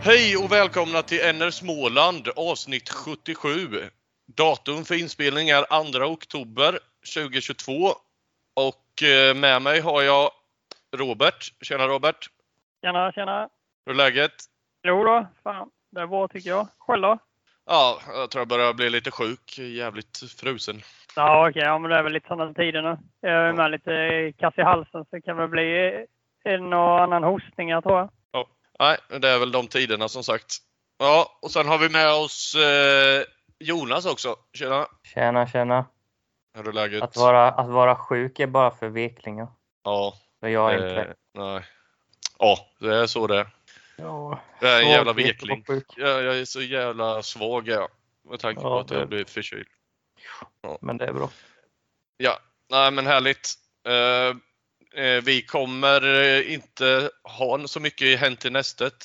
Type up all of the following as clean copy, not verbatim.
Hej och välkomna till NR Småland avsnitt 77. Datum för inspelning är 2 oktober 2022. Och med mig har jag Robert. Tjena Robert. Tjena. Hur är läget? Jo då, fan. Det är bra tycker jag. Själv då? Ja, jag tror jag börjar bli lite sjuk. Jävligt frusen. Ja okej, ja, men det är väl lite sådana tider nu. Jag är med lite kass i halsen så det kan väl bli en och annan hostningar tror jag. Ja, nej, det är väl de tiderna som sagt. Ja, och sen har vi med oss Jonas också. Tjena. Tjena. Hur är läget? Att vara sjuk är bara för veklingar. Ja. För jag är inte. Nej. Ja, det är så det är. Ja, jag är en jävla vekling. Jag är så jävla svag med tanke på att jag blir förkyld. Ja. Men det är bra. Ja, nej men härligt. Vi kommer inte ha så mycket hänt i nästet.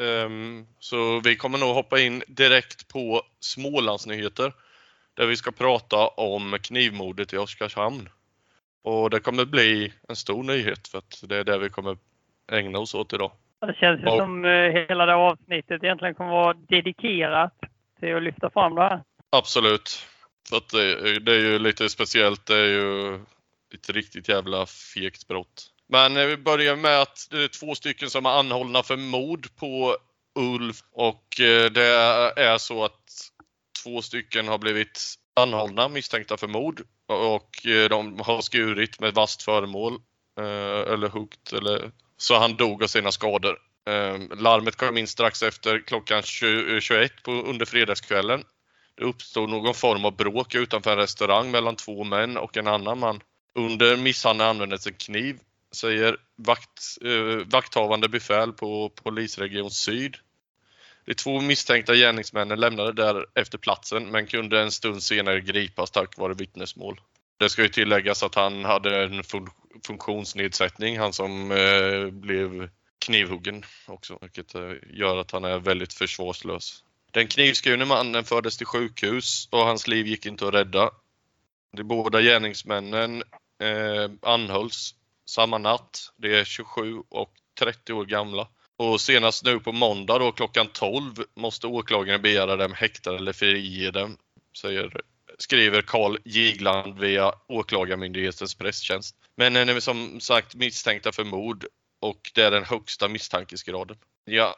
Så vi kommer nog hoppa in direkt på Smålandsnyheter. Där vi ska prata om knivmordet i Oskarshamn. Och det kommer bli en stor nyhet för att det är det vi kommer ägna oss åt idag. Det känns ju som hela det avsnittet egentligen kommer vara dedikerat till att lyfta fram det här. Absolut. För att det är ju lite speciellt. Det är ju ett riktigt jävla fegt brott. Men vi börjar med att det är 2 stycken som är anhållna för mord på Ulf. Och det är så att 2 stycken har blivit anhållna misstänkta för mord. Och de har skurit med vasst föremål. Eller huggt. Så han dog av sina skador. Larmet kom in strax efter klockan 21 under fredagskvällen. Det uppstod någon form av bråk utanför en restaurang mellan 2 män och en annan man. Under misshandeln användes en kniv, säger vakthavande befäl på polisregion Syd. De 2 misstänkta gärningsmännen lämnade där efter platsen men kunde en stund senare gripas tack vare vittnesmål. Det ska ju tilläggas att han hade en funktionsnedsättning, han som blev knivhuggen också, vilket gör att han är väldigt försvarslös. Den knivskurne mannen fördes till sjukhus och hans liv gick inte att rädda. De båda gärningsmännen anhölls samma natt. Det är 27 och 30 år gamla. Och senast nu på måndag då klockan 12 måste åklagaren begära dem häktade eller frige dem, skriver Carl Jigland via åklagarmyndighetens presstjänst. Men är som sagt misstänkta för mord och det är den högsta misstankesgraden. Ja,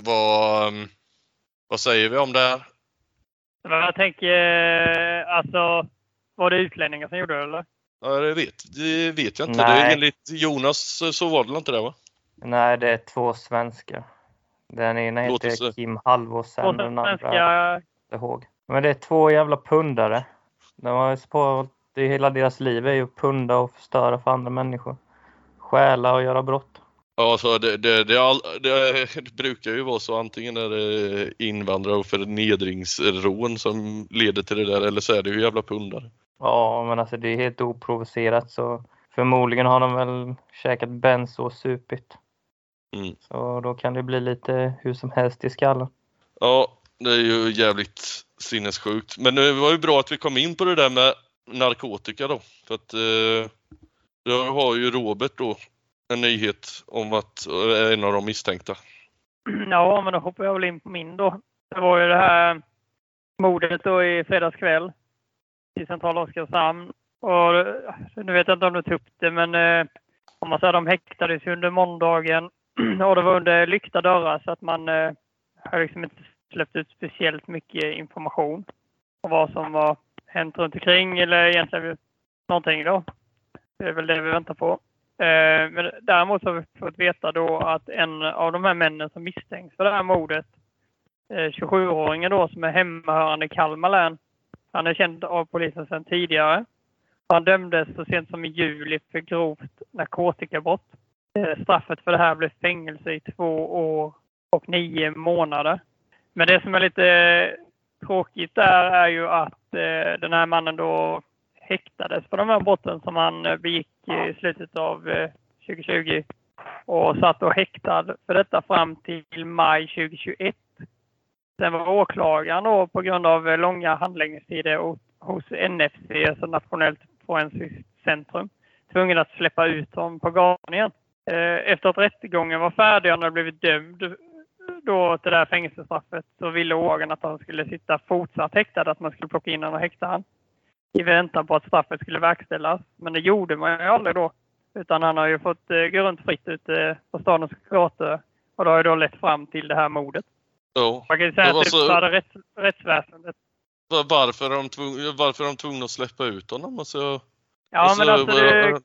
vad säger vi om det här? Jag tänker, alltså, var det utlänningar som gjorde det eller? Ja, det vet jag inte. Nej. Det är enligt Jonas så var det inte det va? Nej, det är 2 svenskar. Den ena heter Kim Halvorsen och den andra ihåg. Men det är 2 jävla pundare. De har sparat i hela deras liv är ju att punda och förstöra för andra människor. Stjäla och göra brott. Ja, så det brukar ju vara så. Antingen är det invandrare och förnedringsrån som leder till det där. Eller så är det ju jävla pundare. Ja, men alltså det är helt oprovocerat. Så förmodligen har de väl käkat benzo och supit. Så då kan det bli lite hur som helst i skallen. Ja, det är ju jävligt sinnessjukt. Men det var ju bra att vi kom in på det där med narkotika då. För att jag har ju Robert då en nyhet om att en av de misstänkta. Ja, men då hoppar jag väl in på min då. Det var ju det här mordet då i fredagskväll i centrala Oskarshamn. Och nu vet jag inte om du tog upp det, men om man säger de häktades under måndagen och det var under lyckta dörrar så att man har liksom inte släppt ut speciellt mycket information om vad som var hänt runt omkring eller egentligen någonting då. Det är väl det vi väntar på. Men däremot har vi fått veta då att en av de här männen som misstänks för det här mordet, 27-åringen då som är hemmahörande i Kalmar län, han är känd av polisen sedan tidigare. Han dömdes så sent som i juli för grovt narkotikabrott. Straffet för det här blev fängelse i 2 år och 9 månader. Men det som är lite tråkigt där är ju att den här mannen då häktades för de här brotten som han begick i slutet av 2020 och satt och häktad för detta fram till maj 2021. Sen var åklagaren då på grund av långa handläggningstider hos NFC, alltså Nationellt Forensiskt Centrum, tvungen att släppa ut dem på gatan igen. Efter att rättegången var färdig och han hade blivit dömd då till det här fängelsestraffet så ville åklagaren att han skulle sitta fortsatt häktad, att man skulle plocka in honom och häkta han i väntan på att straffet skulle verkställas. Men det gjorde man ju aldrig då. Utan han har ju fått gå runt fritt ute på stadens gator. Och det har ju då lett fram till det här mordet. Ja. Man kan ju säga att det hade rättsväsendet. Varför är de tvungna att släppa ut honom? Alltså, ja, men alltså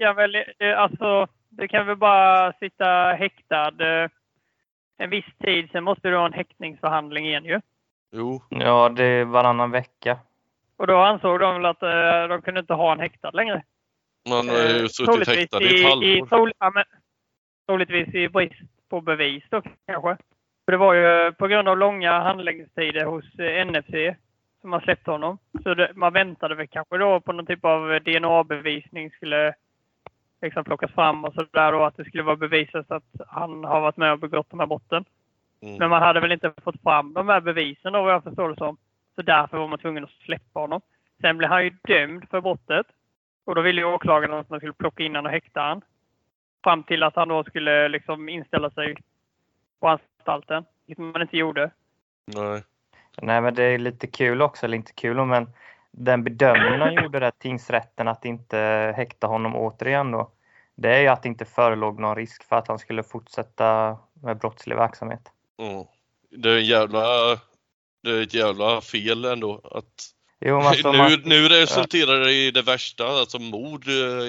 du kan väl bara sitta häktad en viss tid. Sen måste du ha en häktningsförhandling igen ju. Jo. Ja, det är varannan vecka. Och då ansåg de väl att de kunde inte ha en häktad längre. Man har ju suttit häktad i ett halvår. Troligtvis i brist på bevis då kanske. För det var ju på grund av långa handläggningstider hos NFC som man släppte honom. Så man väntade väl kanske då på någon typ av DNA-bevisning skulle liksom plockas fram och sådär då, att det skulle vara bevisat att han har varit med och begått de här brotten. Men man hade väl inte fått fram de här bevisen då, vad jag förstår det som. Så därför var man tvungen att släppa honom. Sen blev han ju dömd för brottet. Och då ville ju åklagaren att man skulle plocka in honom och häkta han. Fram till att han då skulle liksom inställa sig på anstalten. Vilket man inte gjorde. Nej, men det är lite kul också. Eller inte kul, men den bedömningen han gjorde där tingsrätten att inte häkta honom återigen då. Det är ju att det inte förelåg någon risk för att han skulle fortsätta med brottslig verksamhet. Det är ett jävla fel ändå att nu resulterar det i det värsta, alltså mord.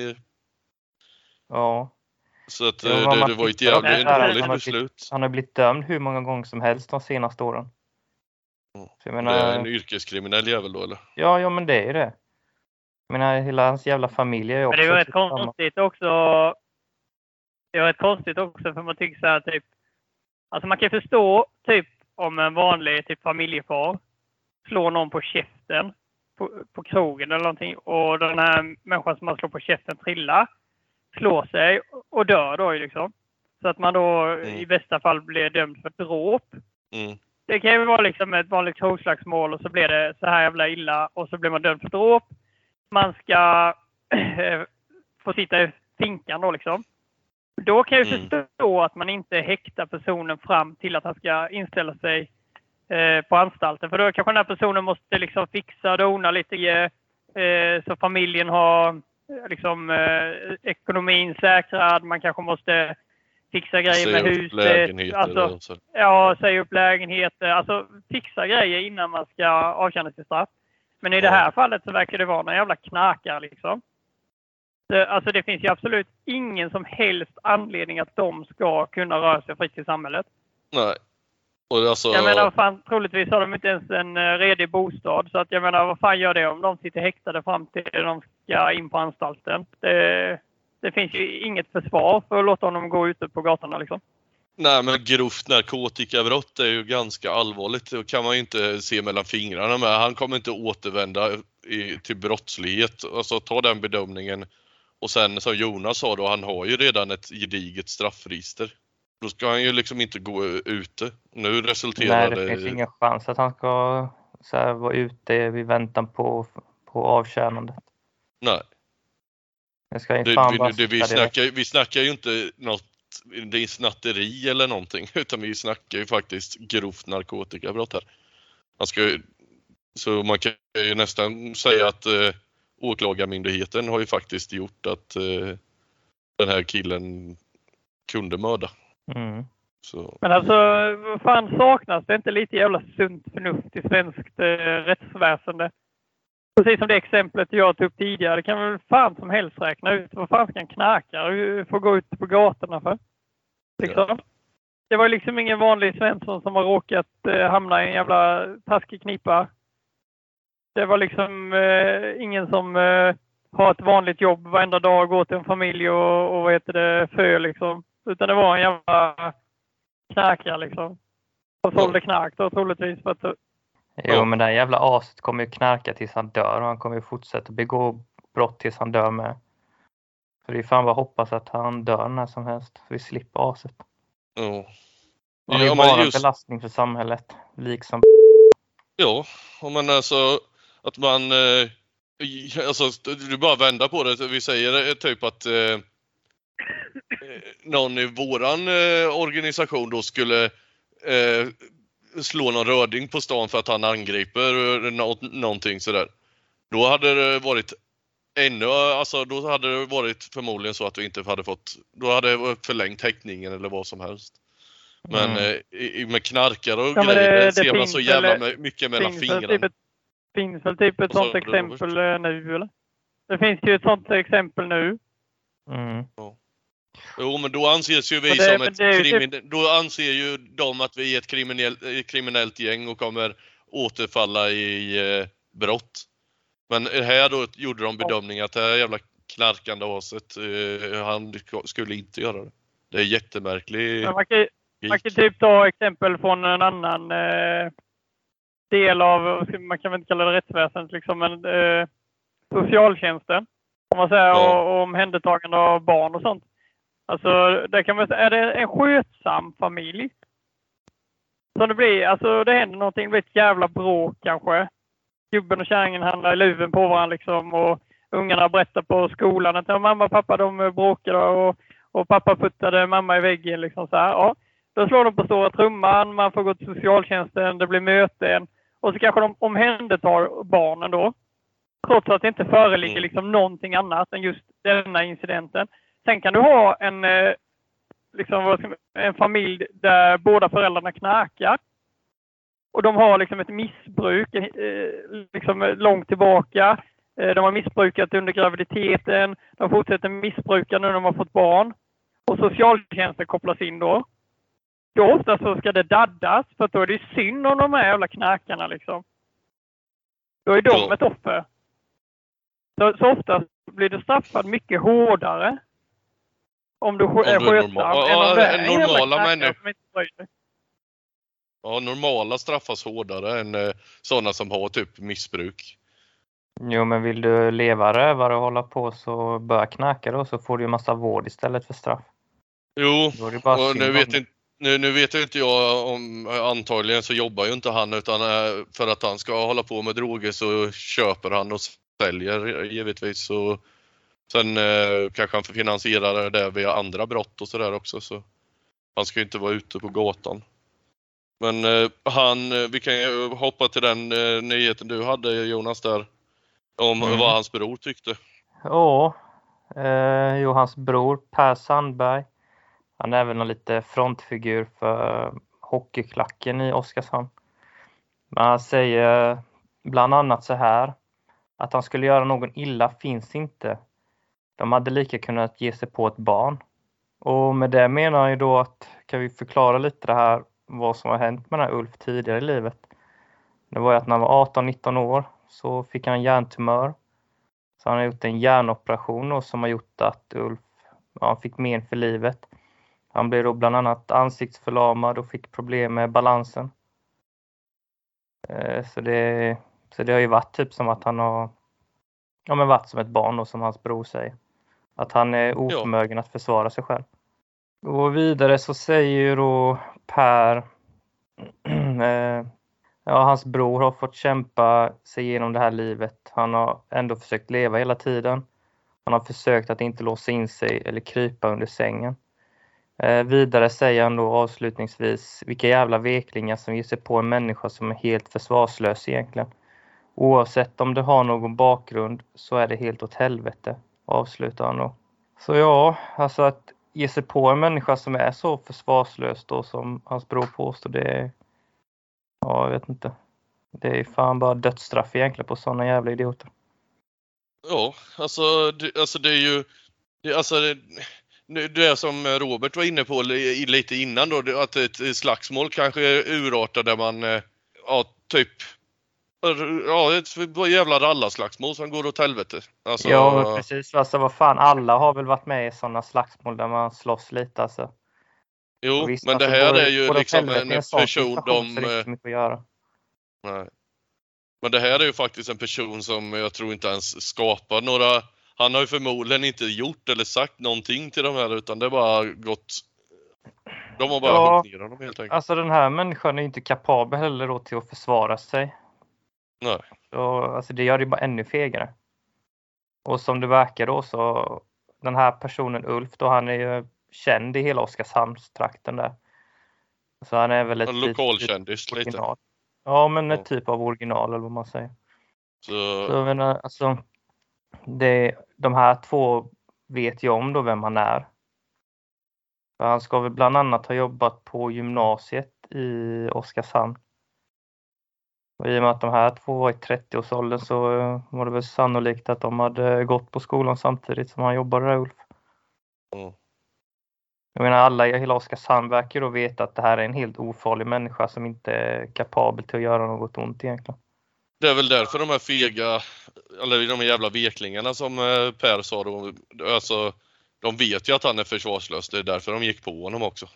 Ja. Så att det var ett jävligt dåligt beslut. Han har blivit dömd hur många gånger som helst de senaste åren. Så jag menar, det är en yrkeskriminell jävel då, eller? Ja, men det är det. Jag menar, hela hans jävla familj är också... Men det är ju rätt konstigt också. Det är rätt konstigt också för man tycker så här typ... Alltså man kan förstå typ om en vanlig typ familjefar slår någon på käften på krogen eller någonting och den här människan som man slår på käften trillar, slår sig och dör då liksom. Så att man då i bästa fall blir dömd för dråp. Det kan ju vara liksom ett vanligt krogslagsmål och så blir det så här jävla illa och så blir man dömd för dråp. Man ska få sitta i finkan då liksom. Då kan jag förstå att man inte häktar personen fram till att han ska inställa sig på anstalten. För då kanske den här personen måste liksom fixa och dona lite så familjen har liksom ekonomin säkrad. Man kanske måste fixa grejer med huset. Alltså, säga upp lägenheter. Alltså fixa grejer innan man ska avtjäna sitt straff. Men i det här fallet så verkar det vara någon jävla knakare liksom. Alltså det finns ju absolut ingen som helst anledning att de ska kunna röra sig fritt i samhället. Nej. Och alltså... Jag menar, fan, troligtvis har de inte ens en redig bostad. Så att jag menar, vad fan gör det om de sitter häktade fram till de ska in på anstalten? Det finns ju inget försvar för att låta honom gå ute på gatorna liksom. Nej, men grovt narkotikabrott är ju ganska allvarligt. Det kan man ju inte se mellan fingrarna med. Han kommer inte återvända till brottslighet. Alltså ta den bedömningen. Och sen som Jonas sa då, han har ju redan ett gediget straffregister. Då ska han ju liksom inte gå ute. Nu resulterar det finns ingen chans att han ska så här, vara ute vid väntan på avtjänandet. Nej. Vi snackar ju inte något, det är snatteri eller någonting, utan vi snackar ju faktiskt grovt narkotikabrott här. Så man kan ju nästan säga att åklagarmyndigheten har ju faktiskt gjort att den här killen kunde mörda. Så. Men alltså, vad fan saknas det inte lite jävla sunt förnuft i svenskt rättsväsende? Precis som det exemplet jag tog upp tidigare, det kan väl fan som helst räkna ut. Vad fan ska en knarkare få gå ut på gatorna för? Liksom. Ja. Det var liksom ingen vanlig Svensson som har råkat hamna i en jävla taskig knipa. Det var liksom ingen som har ett vanligt jobb varenda dag, går till en familj och vad heter det, för liksom. Utan det var en jävla knarkare liksom. Och sålde knark då troligtvis för att... Jo, men det här jävla aset kommer ju knarka tills han dör och han kommer ju fortsätta begå brott tills han dör med. Så det är fan bara hoppas att han dör när som helst. Så vi slipper aset. Det är bara en belastning för samhället. Liksom. Ja, men alltså att man... Alltså, du bara vända på det. Vi säger typ att någon i våran organisation då skulle slå någon röding på stan för att han angriper någonting sådär. Då hade det varit då hade det varit förmodligen så att vi inte hade fått, då hade det förlängt häktningen eller vad som helst. Men med knarkare och grejer det ser man så jävla mycket mellan fingrarna. Finns väl typ ett sånt exempel nu eller? Det finns ju ett sånt exempel nu. Ja. Jo, men då anses ju vi då anser ju de att vi är ett kriminellt gäng och kommer återfalla i brott. Men här då gjorde de bedömningen att det här jävla knarkande aset, han skulle inte göra det. Det är jättemärkligt. Man kan typ ta exempel från en annan del av, man kan väl inte kalla det rättsväsendet liksom, men socialtjänsten. Om man säger omhändertagande av barn och sånt. Alltså, där kan man säga, är det en skötsam familj? Så det blir, alltså det händer någonting, det blir ett jävla bråk kanske. Gubben och kärringen handlar i luven på varandra liksom, och ungarna berättar på skolan att mamma och pappa de bråkade och pappa puttade mamma i väggen liksom så här. Ja, då slår de på stora trumman, man får gå till socialtjänsten, det blir möten och så kanske de omhändertar barnen då. Trots att det inte föreligger liksom någonting annat än just denna incidenten. Sen kan du ha en familj där båda föräldrarna knarkar. Och de har liksom ett missbruk liksom långt tillbaka. De har missbrukat under graviditeten. De fortsätter missbruka när de har fått barn. Och socialtjänsten kopplas in då. Då ofta så ska det daddas. För att då är det synd om de här jävla knarkarna liksom. Då är de ett offer. Så ofta blir du straffad mycket hårdare. Om du är skötsam. Normala människor. Ja, normala straffas hårdare än sådana som har typ missbruk. Jo, men vill du leva rövare och hålla på så börja knacka då, så får du ju massa vård istället för straff. Jo, och nu vet inte jag om, antagligen så jobbar ju inte han, utan för att han ska hålla på med droger så köper han och säljer givetvis. Så sen kanske han finansierar det via andra brott och sådär också, så han ska ju inte vara ute på gatan. Men vi kan ju hoppa till den nyheten du hade, Jonas, där om vad hans bror tyckte. Ja, hans bror Per Sandberg, han är även en lite frontfigur för hockeyklacken i Oskarshamn. Men han säger bland annat så här, att han skulle göra någon illa finns inte. De hade lika kunnat ge sig på ett barn. Och med det menar han ju då att, kan vi förklara lite det här, vad som har hänt med den här Ulf tidigare i livet. Det var ju att när han var 18-19 år så fick han en hjärntumör. Så han har gjort en hjärnoperation som har gjort att Ulf han fick men för livet. Han blev då bland annat ansiktsförlamad och fick problem med balansen. Så det har ju varit typ som att han har varit som ett barn då, som hans bror säger. Att han är oförmögen att försvara sig själv. Och vidare så säger ju då Per, hans bror har fått kämpa sig igenom det här livet. Han har ändå försökt leva hela tiden. Han har försökt att inte låsa in sig eller krypa under sängen. Vidare säger han då avslutningsvis, vilka jävla veklingar som ger sig på en människa som är helt försvarslös egentligen. Oavsett om du har någon bakgrund så är det helt åt helvete, avslutar han då. Så ja, alltså att ge sig på en människa som är så försvarslös då som hans bror påstår, det är, jag vet inte. Det är fan bara dödsstraff egentligen på sådana jävla idioter. Ja, alltså det är ju, det som Robert var inne på lite innan då, att ett slagsmål kanske urartar där man, ett jävla rallaslagsmål som går åt helvete. Alltså, ja, precis. Alltså vad fan, alla har väl varit med i sådana slagsmål där man slåss lite alltså. Jo, visst, men det här är ju liksom en person Nej. Men det här är ju faktiskt en person som jag tror inte ens skapar några. Han har ju förmodligen inte gjort eller sagt någonting till de här, utan det har bara gått. De har bara huggit ner honom helt enkelt. Alltså den här människan är inte kapabel heller då till att försvara sig. Nej. Så, alltså det gör det bara ännu fegare. Och som det verkar då så den här personen Ulf då, han är ju känd i hela Oskarshamnstrakten där. Så han är väl ett en lokalkändis lite. Ja, men ett typ av original eller vad man säger. Så jag menar, alltså, de här två vet jag om då vem han är. För han ska väl bland annat ha jobbat på gymnasiet i Oskarshamn. Och i och med att de här två var i 30-årsåldern så var det väl sannolikt att de hade gått på skolan samtidigt som han jobbade där, Ulf. Jag menar, alla i hela Oskarshamn verkar då veta att det här är en helt ofarlig människa som inte är kapabel till att göra något ont egentligen. Det är väl därför de här fega, eller de här jävla veklingarna som Per sa då, alltså de vet ju att han är försvarslös, det är därför de gick på honom också.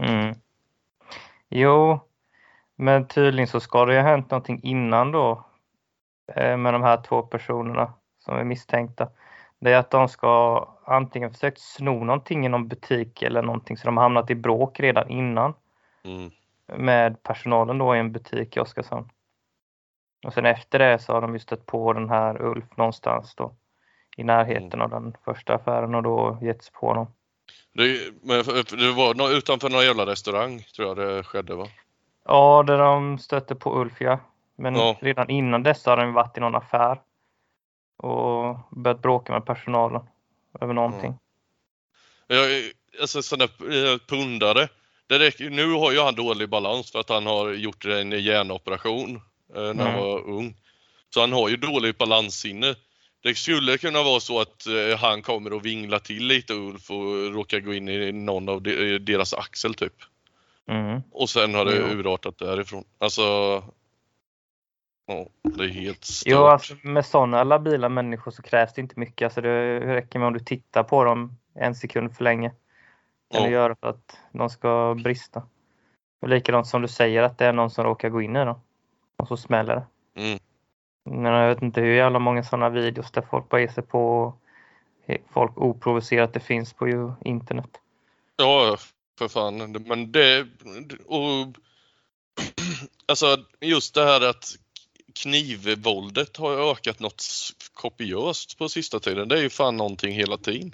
Jo, men tydligen så ska det ju ha hänt någonting innan då med de här två personerna som är misstänkta. Det är att de ska antingen försökt sno någonting i någon butik eller någonting, så de har hamnat i bråk redan innan med personalen då i en butik i Oskarshamn. Och sen efter det så har de ju stött på den här Ulf någonstans då i närheten av den första affären och då getts på honom. Det var utanför någon jävla restaurang tror jag det skedde, va? Ja, där de stötte på Ulf, ja. Men redan innan dess har de varit i någon affär och börjat bråka med personalen över någonting. Alltså sådana pundare. Nu har ju han dålig balans för att han har gjort en hjärnoperation när han var ung. Så han har ju dålig balanssinne. Det skulle kunna vara så att han kommer att vingla till lite, Ulf, och råkar gå in i någon av deras axel typ. Och sen har det urartat därifrån. Alltså, det är helt stört. Jo, alltså med sådana labila människor så krävs det inte mycket. Alltså det räcker med om du tittar på dem en sekund för länge. Eller gör för att de ska brista. Och likadant som du säger att det är någon som råkar gå in i dem. Och så smäller det. Men jag vet inte hur jävla många sådana videos där folk bara ger sig på folk oprovocerat det finns på internet. Ja, för fan. Men det... Och, alltså just det här att knivvåldet har ökat något kopiöst på sista tiden. Det är ju fan någonting hela tiden.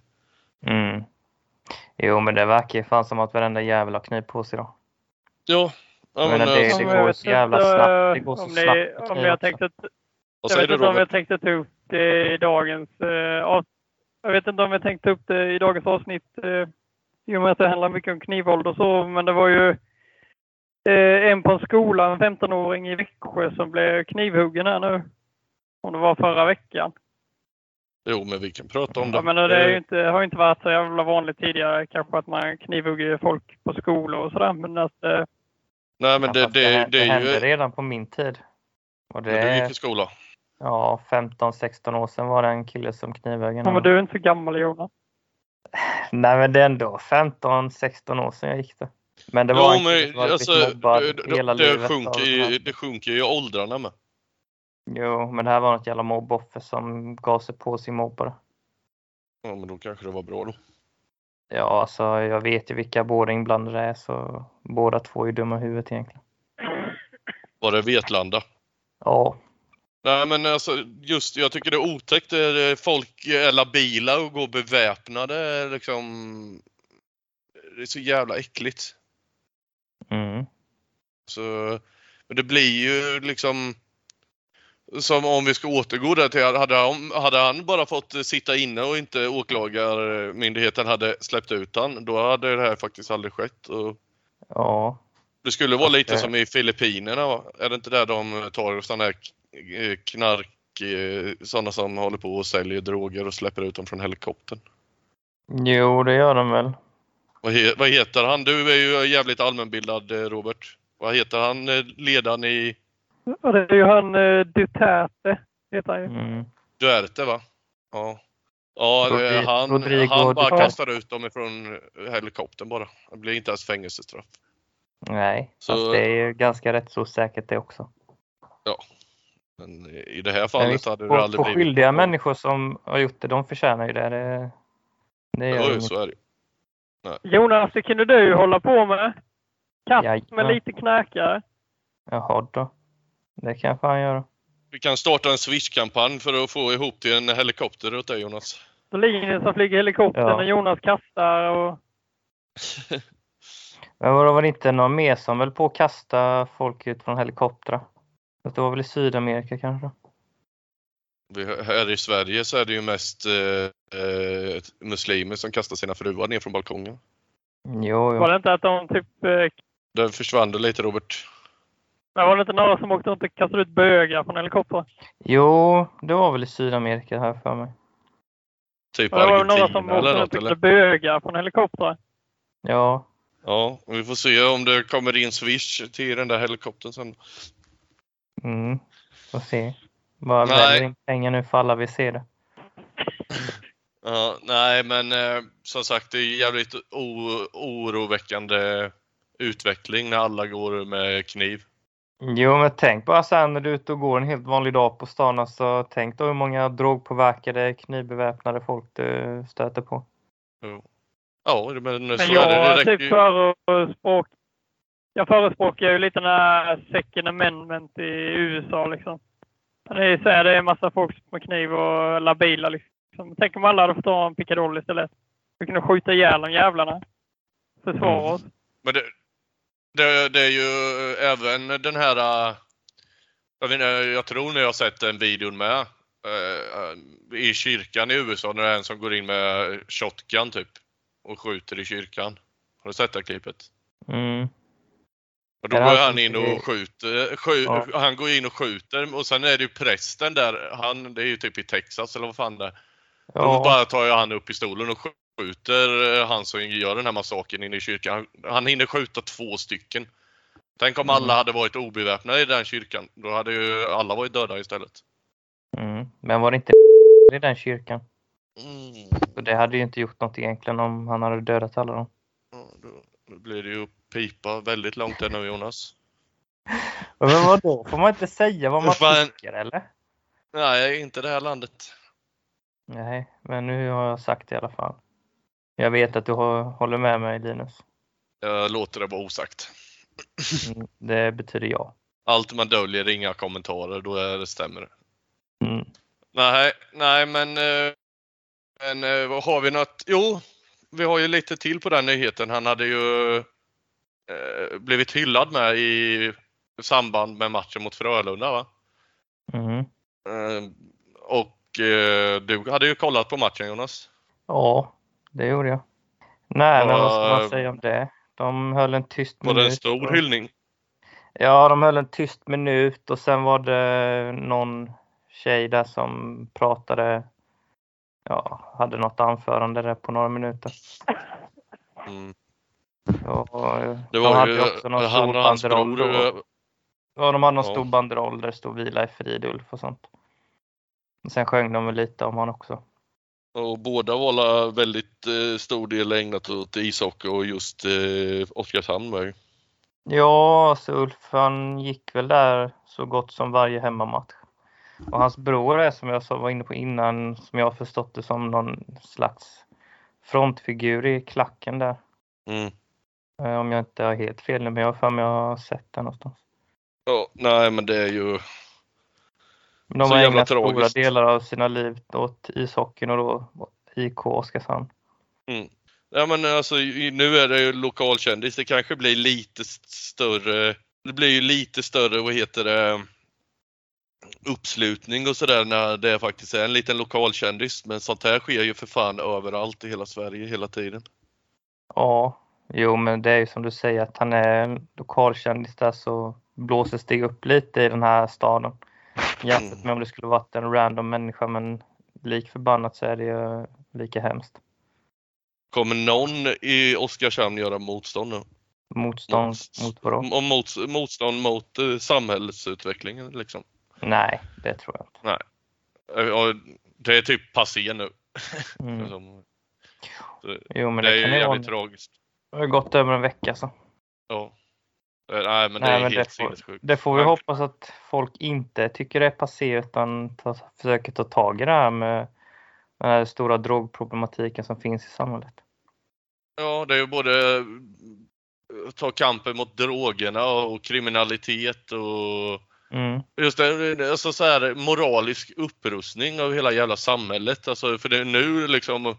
Jo, men det verkar ju fan som att varenda jävla kniv på sig då. Ja. Men det går så jävla snabbt. Det går så snabbt. Om jag tänkte... Jag vet inte om jag tänkte ta upp det i dagens jag vet inte om jag tänkte upp det i dagens avsnitt i och med att det handlar mycket om knivvåld och så, men det var ju en på en skola, en 15-åring i Växjö som blev knivhuggen här nu. Om det var förra veckan. Jo, men vi kan prata om det. Ja, men det är ju har ju inte varit så jävla vanligt tidigare kanske att man knivhugger folk på skolor och sådär, men att nej, men det hände ju redan på min tid. Och det gick i skola. Ja, 15-16 år sedan var det en kille som knivhögg. Ja, men du är inte så gammal, Jonas. Nej, men det är ändå 15-16 år sedan jag gick det. Men det var en kille som alltså, mobbad hela livet. Det sjunker ju åldrarna med. Jo, men det här var ett jävla mobboffer som gav sig på sin mobbare. Ja, men då kanske det var bra då. Ja, alltså jag vet ju vilka båda inblandade är, så båda två är dumma i huvudet egentligen. Var det Vetlanda? Ja. Nej, men alltså just jag tycker det är otäckt att folk är labila och går beväpnade liksom. Det är så jävla äckligt. Så men det blir ju liksom som om vi ska återgå där till hade han bara fått sitta inne och inte åklagarmyndigheten hade släppt ut han, då hade det här faktiskt aldrig skett. Och ja. Det skulle vara lite som i Filippinerna, va? Är det inte där de tar sådana här knark, sådana som håller på och säljer droger och släpper ut dem från helikoptern? Jo, det gör de väl. Vad heter han? Du är ju jävligt allmänbildad, Robert. Vad heter han, ledaren i... Ja, det är ju han Duterte, heter han ju. Duterte, va? Ja. Ja, han bara kastar ut dem ifrån helikoptern bara. Det blir inte ens fängelsestraff. Nej, så det är ju ganska rätt så säkert det också. Ja, men i det här fallet hade det aldrig blivit... skyldiga människor som har gjort det, de förtjänar ju det. Det gör ju så är det. Nej. Jonas, det kunde du hålla på med. Katt med lite knäkare. Jaha då. Det kan fan göra. Vi kan starta en Swish-kampanj för att få ihop till en helikopter åt dig, Jonas. Så Linus som flyger helikoptern och Jonas kastar och... Men var det inte någon mer som väl på att kasta folk ut från helikoptrar? Det var väl i Sydamerika kanske? Här i Sverige så är det ju mest muslimer som kastar sina fruar ner från balkongen. Jo. Var det inte att de typ... Den försvann det lite, Robert. Men var det inte några som åkte runt och kastade ut bögar från helikoptrar? Jo, det var väl i Sydamerika här för mig. Typ det var Argentina några som åkte runt och kastade bögar från helikoptrar. Ja. Ja, vi får se om det kommer in swish till den där helikoptern sen. Får se. Bara väljer in pengar nu för alla vi ser det. Ja, nej, men som sagt, det är jävligt oroväckande utveckling när alla går med kniv. Jo, men tänk bara sen när du är ute och går en helt vanlig dag på stan. Alltså, tänk då hur många drogpåverkade, knivbeväpnade folk du stöter på. Ja, men så jag är det. Typ jag förespråkar ju lite den här second amendment i USA liksom. Det är en massa folk med kniv och labila liksom. Tänk om alla hade fått ta en pickadoll istället. Vi kunde skjuta ihjäl de jävlarna. Försvara oss. Men det är ju även den här... Jag tror när jag har sett en video med i kyrkan i USA när det är en som går in med shotgun typ och skjuter i kyrkan. Har du sett det klippet? Och då går han in och skjuter. Han går in och skjuter och sen är det ju prästen där. Det är ju typ i Texas eller vad fan det är. Ja. Då bara tar han upp pistolen och skjuter han som gör den här massakern inne i kyrkan. Han hinner skjuta 2 stycken. Tänk om alla hade varit obeväpnade i den kyrkan. Då hade ju alla varit döda istället. Men var det inte i den kyrkan? Så det hade ju inte gjort något egentligen om han hade dödat alla dem. Då blir det ju pipa väldigt långt ännu, Jonas. Men vadå? Får man inte säga vad man tycker, eller? Nej, inte det här landet. Nej, men nu har jag sagt det i alla fall. Jag vet att du håller med mig, Linus. Jag låter det vara osagt. Det betyder ja. Allt man döljer, inga kommentarer, då är det stämmer. Nej, men vad har vi något? Jo, vi har ju lite till på den nyheten. Han hade ju blivit hyllad med i samband med matchen mot Frölunda, va? Och du hade ju kollat på matchen, Jonas. Ja, det gjorde jag. Nej, men vad ska man säga om det? De höll en tyst minut. Var det en stor hyllning? Ja, de höll en tyst minut och sen var det någon tjej där som pratade, hade något anförande där på några minuter. Det var hade ju också någon han och hans bror. Ja, de hade någon stor banderoll där det stod vila i frid, Ulf och sånt. Och sen sjöng de lite om han också. Och båda var väldigt stor del ägnat åt ishockey och just Oskarshamn var ju. Ja, så Ulf han gick väl där så gott som varje hemmamatch. Och hans bror är, som jag var inne på innan, som jag har förstått det, som någon slags frontfigur i klacken där. Om jag inte har helt fel nu, men jag har för mig att jag har sett det någonstans. Ja, nej, men det är ju de har ägnat stora delar av sina liv åt ishockeyn och då IK Oskarshamn. Ja, men alltså nu är det ju lokalkändis. Det kanske blir lite större. Det blir ju lite större, uppslutning och sådär när det faktiskt är en liten lokalkändis. Men sånt här sker ju för fan överallt i hela Sverige hela tiden. Ja, jo, men det är ju som du säger att han är en lokalkändis där, så blåses det upp lite i den här staden. Jämfört med om det skulle varit en random människa, men lik förbannat så är det ju lika hemskt. Kommer någon i Oskarshamn göra motstånd nu? Motstånd mot vadå? Motstånd mot samhällsutvecklingen liksom? Nej, det tror jag inte. Nej. Det är typ passé nu. Jo, men det är ju kan jävligt tragiskt. Det har gått över en vecka så. Ja. Nej, men det är helt sinnessjukt. Det får vi hoppas att folk inte tycker det är passé, utan försöker ta tag i det här med den här stora drogproblematiken som finns i samhället. Ja, det är ju både ta kampen mot drogerna och kriminalitet och just det, alltså så här moralisk upprustning av hela jävla samhället. Alltså, för det är nu liksom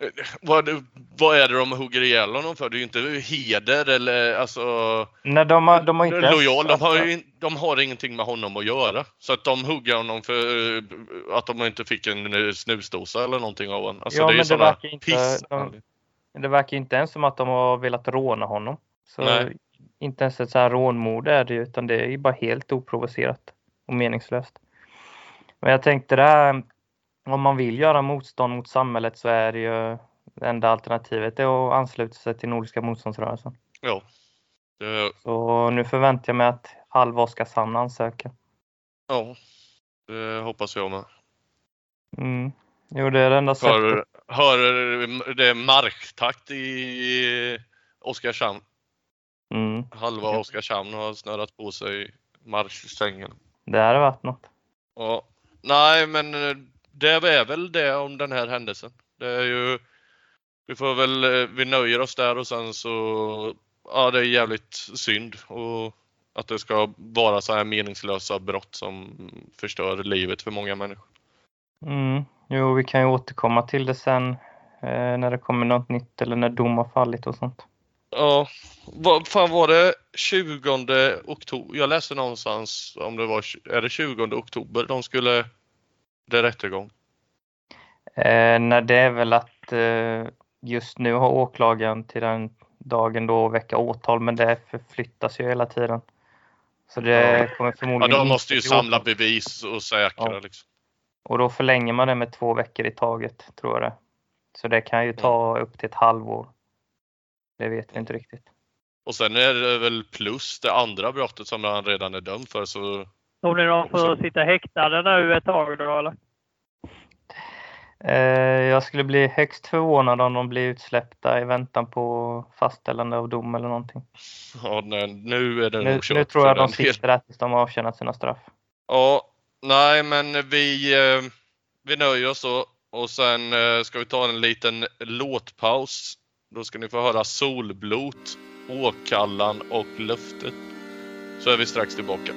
Vad är det de hugger ihjäl honom för? Det är ju inte heder eller alltså... Nej, de har inte... Lojal, de har ingenting med honom att göra. Så att de hugger honom för att de inte fick en snusdosa eller någonting av honom. Alltså, ja, det är men det verkar inte... Det verkar inte ens som att de har velat råna honom. Så nej. Inte ens ett så här rånmord är det, utan det är ju bara helt oprovocerat och meningslöst. Men jag tänkte där, om man vill göra motstånd mot samhället så är det ju det enda alternativet är att ansluta sig till Nordiska motståndsrörelsen. Ja. Så nu förväntar jag mig att halva Oskarshamn ansöker. Ja, det hoppas jag med. Jo, det är det enda sättet. Hör det marktakt i Oskarshamn? Halva Oskarshamn har snörat på sig marschsängen. Det hade varit något. Ja. Nej, men det är väl det om den här händelsen. Det är ju... Vi nöjer oss där och sen så... Ja, det är jävligt synd. Och att det ska vara så här meningslösa brott som förstör livet för många människor. Jo, vi kan ju återkomma till det sen när det kommer något nytt eller när dom har fallit och sånt. Ja, vad fan var det 20 oktober? Jag läste någonstans om det var, är det 20 oktober de skulle det rättegång? Nej, det är väl att just nu har åklagaren till den dagen då väcka åtal, men det förflyttas ju hela tiden. Så det kommer förmodligen... Ja, de måste ju samla bevis och säkra liksom. Och då förlänger man det med 2 veckor i taget, tror jag det. Så det kan ju ta upp till ett halvår. Det vet vi inte riktigt. Och sen är det väl plus det andra brottet som han redan är dömd för. Så... Tror ni de får sitta häktade nu ett tag då, eller? Jag skulle bli högst förvånad om de blir utsläppta i väntan på fastställande av dom eller någonting. Ja, nej, nu är det nog kört. Nu tror jag de sitter där tills de har avtjänat sina straff. Ja, nej, men vi nöjer oss så. Och sen ska vi ta en liten låtpaus. Då ska ni få höra Solblot, Åkallan och Löftet. Så är vi strax tillbaka.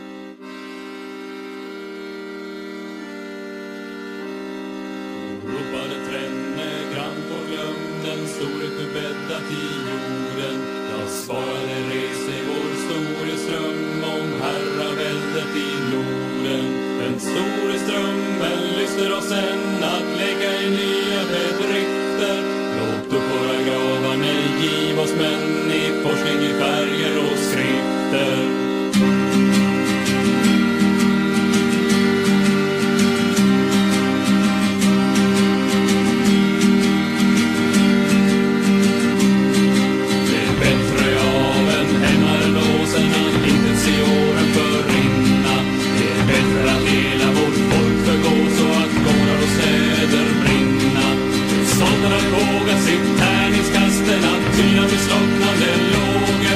Ropade tränne, grant och glöm den storhet du bäddat i jorden. Jag svarade res i vår store ström om herraväldet i Norden. Den store strömmen lyster oss än att lägga i nya bedrifter. Låt upp våra gravar, nej, giv oss män i forskning i färger och skrifter. Sitt tärningskasten att tyna med slocknande lågor.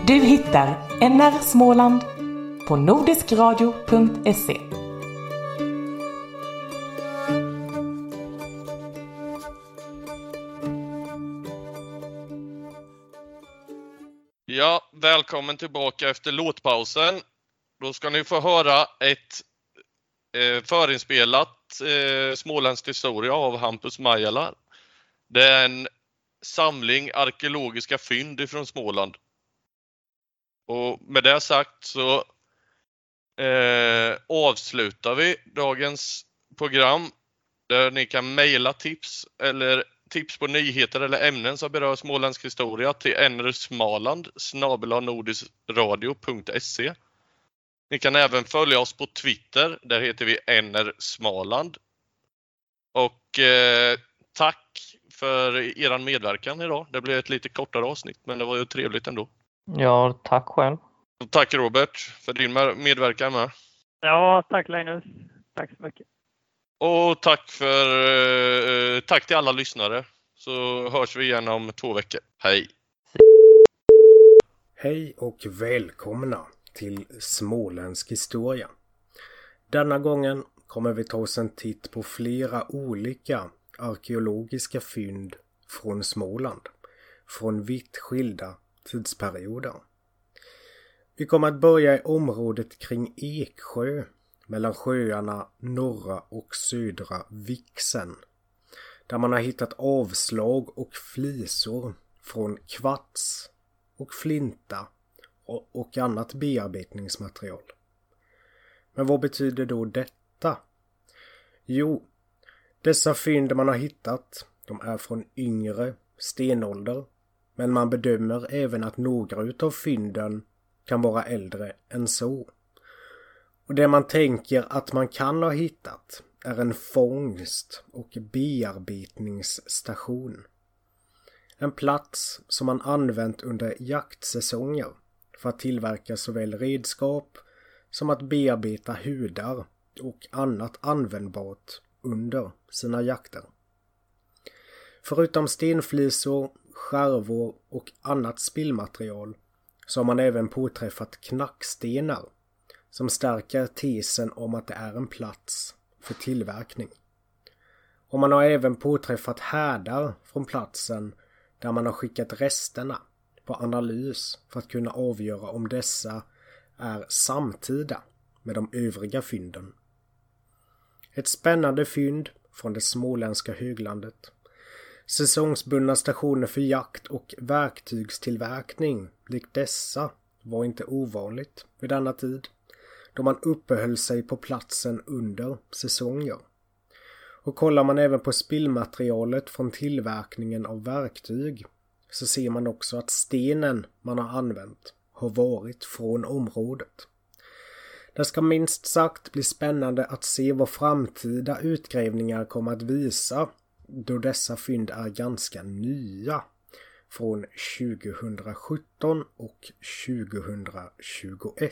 Du hittar NR Småland på nordiskradio.se. Ja, välkommen tillbaka efter låtpausen. Då ska ni få höra ett förinspelat småländsk historia av Hampus Majala. Det är en samling arkeologiska fynd ifrån Småland. Och med det sagt så avslutar vi dagens program där ni kan mejla tips på nyheter eller ämnen som berör småländsk historia till nrsmaland@nordisradio.se. Ni kan även följa oss på Twitter, där heter vi nrsmaland. Och tack för er medverkan idag. Det blev ett lite kortare avsnitt, men det var ju trevligt ändå. Ja, tack själv. Och tack Robert för din medverkan med. Ja, tack Linus. Tack så mycket. Och tack till alla lyssnare. Så hörs vi igen om 2 veckor. Hej! Hej och välkomna till Småländsk historia. Denna gången kommer vi ta oss en titt på flera olika arkeologiska fynd från Småland. Från vitt skilda tidsperioder. Vi kommer att börja i området kring Eksjö, mellan sjöarna Norra och Södra Vixen, där man har hittat avslag och flisor från kvarts och flinta och annat bearbetningsmaterial. Men vad betyder då detta? Jo, dessa fynd man har hittat, de är från yngre stenålder, men man bedömer även att några utav fynden kan vara äldre än så. Och det man tänker att man kan ha hittat är en fångst- och bearbetningsstation. En plats som man använt under jaktsäsonger för att tillverka såväl redskap som att bearbeta hudar och annat användbart under sina jakter. Förutom stenflisor, skärvor och annat spillmaterial så har man även påträffat knackstenar som stärker tesen om att det är en plats för tillverkning. Och man har även påträffat härdar från platsen där man har skickat resterna på analys för att kunna avgöra om dessa är samtida med de övriga fynden. Ett spännande fynd från det småländska höglandet. Säsongsbundna stationer för jakt och verktygstillverkning likt dessa var inte ovanligt vid denna tid, då man uppehöll sig på platsen under säsonger. Och kollar man även på spillmaterialet från tillverkningen av verktyg så ser man också att stenen man har använt har varit från området. Det ska minst sagt bli spännande att se vad framtida utgrävningar kommer att visa, då dessa fynd är ganska nya, från 2017 och 2021.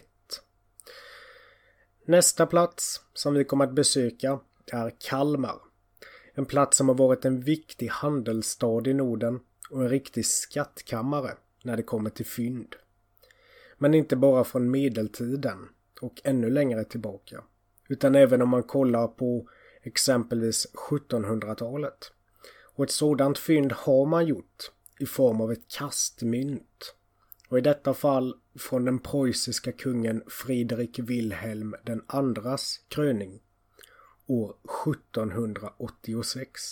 Nästa plats som vi kommer att besöka är Kalmar. En plats som har varit en viktig handelsstad i Norden och en riktig skattkammare när det kommer till fynd. Men inte bara från medeltiden och ännu längre tillbaka, utan även om man kollar på exempelvis 1700-talet. Och ett sådant fynd har man gjort i form av ett kastmynt. Och i detta fall från den preussiska kungen Fredrik Wilhelm den andras kröning år 1786.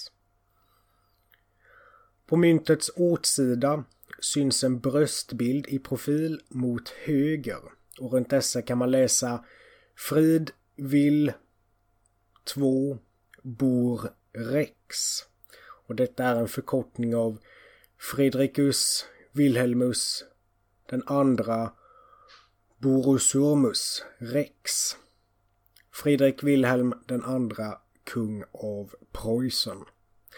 På myntets åtsida syns en bröstbild i profil mot höger, och runt dessa kan man läsa Frid Will 2 Bor Rex. Och detta är en förkortning av Fredricus Wilhelmus den andra Borusurmus Rex. Fredrik Wilhelm den andra, kung av Preussen.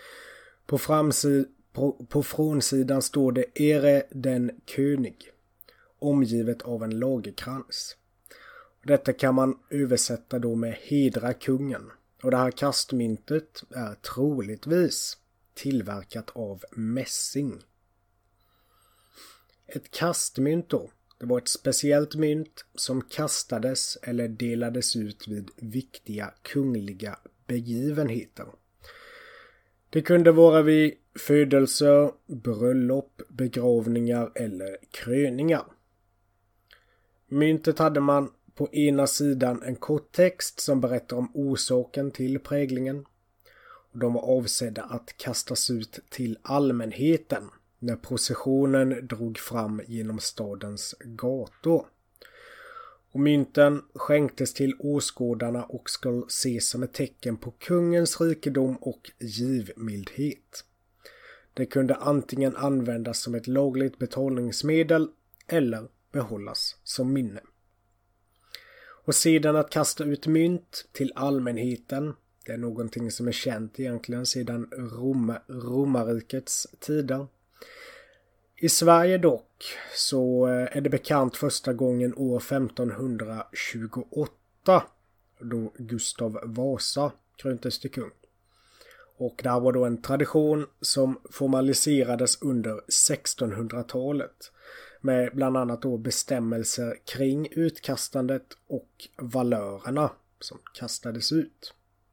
På frånsidan står det Ere den König, omgivet av en lagerkrans. Detta kan man översätta då med hedra kungen. Och det här kastmyntet är troligtvis tillverkat av mässing. Ett kastmynt då Det var ett speciellt mynt som kastades eller delades ut vid viktiga kungliga begivenheter. Det kunde vara vid födelser, bröllop, begravningar eller kröningar. Myntet hade man på ena sidan en kort text som berättar om orsaken till präglingen. Och de var avsedda att kastas ut till allmänheten när processionen drog fram genom stadens gator. Och mynten skänktes till åskådarna och ska ses som ett tecken på kungens rikedom och givmildhet. Det kunde antingen användas som ett lagligt betalningsmedel eller behållas som minne. Och sedan att kasta ut mynt till allmänheten, det är någonting som är känt egentligen sedan romarrikets tider. I Sverige dock så är det bekant första gången år 1528 då Gustav Vasa kröntes till kung. Och det här var då en tradition som formaliserades under 1600-talet med bland annat då bestämmelser kring utkastandet och valörerna som kastades ut.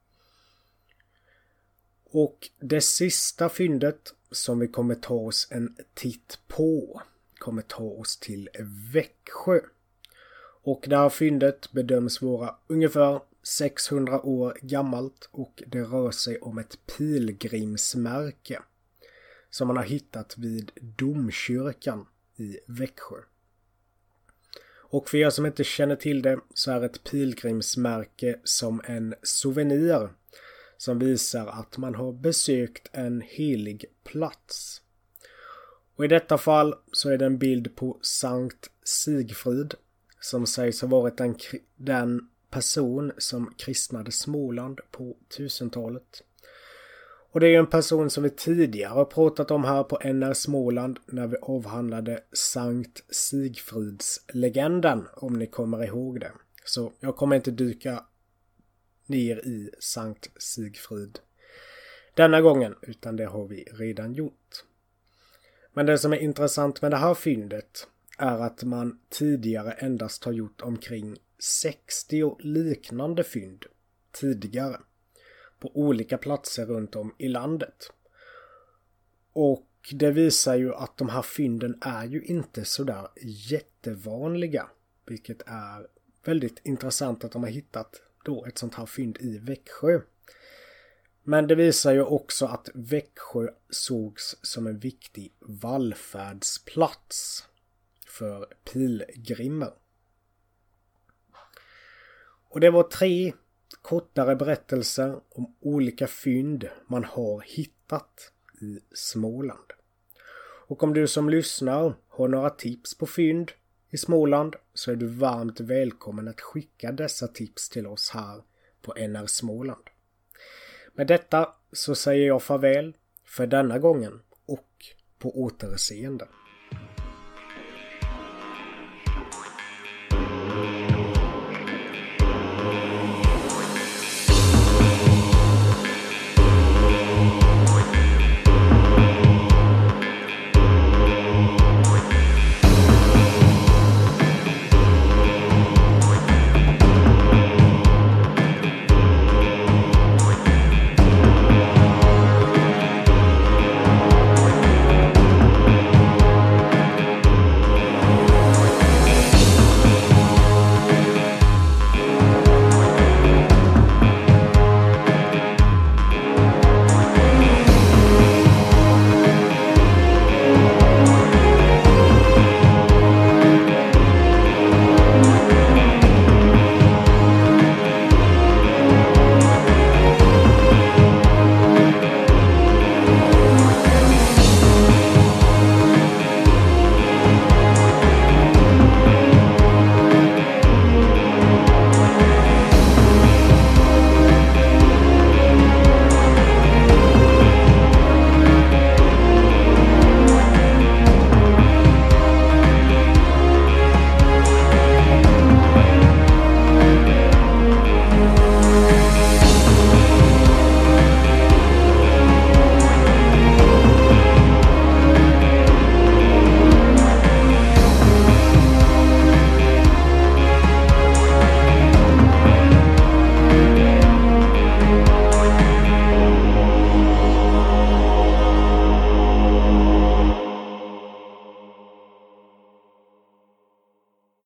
Och det sista fyndet som vi kommer ta oss en titt på kommer ta oss till Växjö. Och det här fyndet bedöms vara ungefär 600 år gammalt och det rör sig om ett pilgrimsmärke som man har hittat vid domkyrkan i Växjö. Och för er som inte känner till det så är ett pilgrimsmärke som en souvenir som visar att man har besökt en helig plats. Och i detta fall så är det en bild på Sankt Sigfrid som sägs ha varit den person som kristnade Småland på 1000-talet. Och det är en person som vi tidigare har pratat om här på NR Småland när vi avhandlade Sankt Sigfrids legenden, om ni kommer ihåg det. Så jag kommer inte dyka ner i Sankt Sigfrid denna gången, utan det har vi redan gjort. Men det som är intressant med det här fyndet är att man tidigare endast har gjort omkring 60 liknande fynd tidigare på olika platser runt om i landet. Och det visar ju att de här fynden är ju inte sådär jättevanliga, vilket är väldigt intressant att de har hittat då ett sånt här fynd i Växjö. Men det visar ju också att Växjö sågs som en viktig vallfärdsplats för pilgrimer. Och det var 3 kortare berättelser om olika fynd man har hittat i Småland. Och om du som lyssnar har några tips på fynd i Småland så är du varmt välkommen att skicka dessa tips till oss här på NR Småland. Med detta så säger jag farväl för denna gången och på återseende.